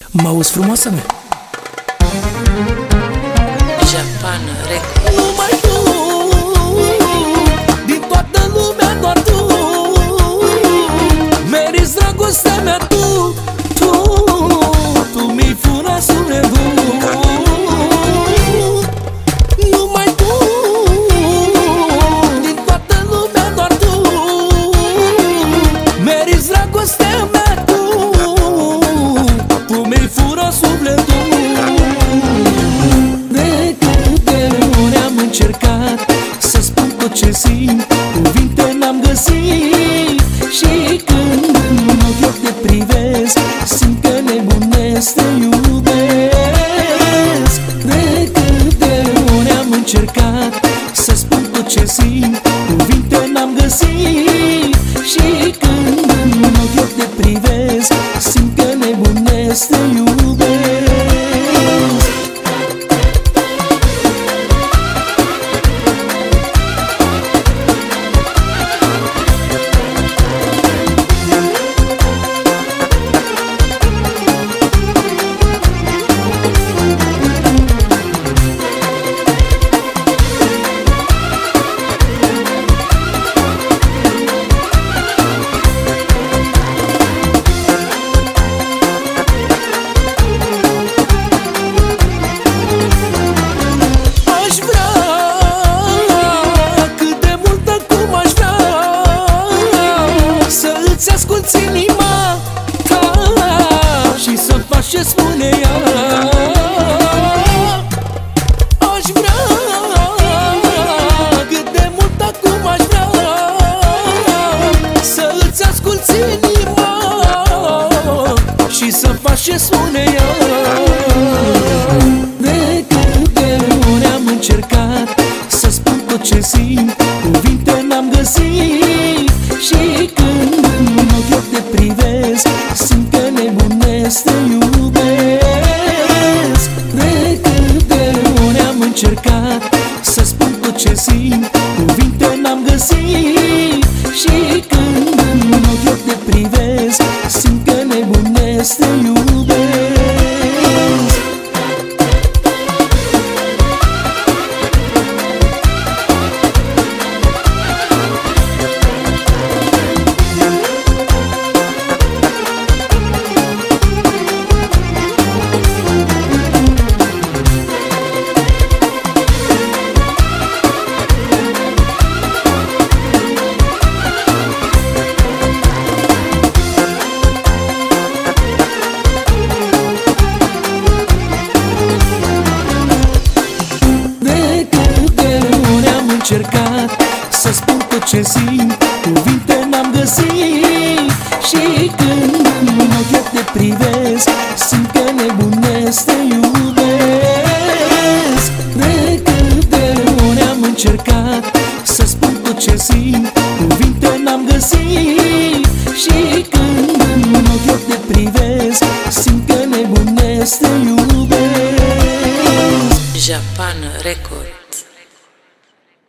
M-auzi, frumoasa mea? Japan Record. Numai tu, din toată lumea doar tu meriți dragostea mea, tu mi-ai furat sufletul. Numai tu, din toată lumea doar tu meriți dragostea mea, tu mi-ai furat sufletul. Încercat să spun tot ce simt, cuvinte n-am găsit. Și când în ochi te privesc, simt că nebunesc, te iubesc. De câte ori am încercat să spun tot ce simt, cuvinte n-am găsit. Și când în ochi te privesc, simt că nebunesc, te iubesc. Să-ți asculți inima ta și să faci ce spune ea. Aș vrea cât de mult acum aș vrea să-ți asculți inima și să faci ce spune ea. De câte ori am încercat să spun tot ce simt, cuvinte n-am găsit. Și când în ochi te privesc, simt că nebunesc, te iubesc. De câte ori am încercat să spun tot ce simt, cuvinte n-am găsit. Și când în ochi te privesc, simt că nebunesc, te iubesc. Încercat să spun tot ce simt, cuvinte n-am găsit. Și când în ochi te privesc, simt că nebunesc, te iubesc. De câte ori am încercat să spun tot ce simt, cuvinte n-am găsit. Și când în ochi te privesc, simt că nebunesc, te iubesc. Japan Record.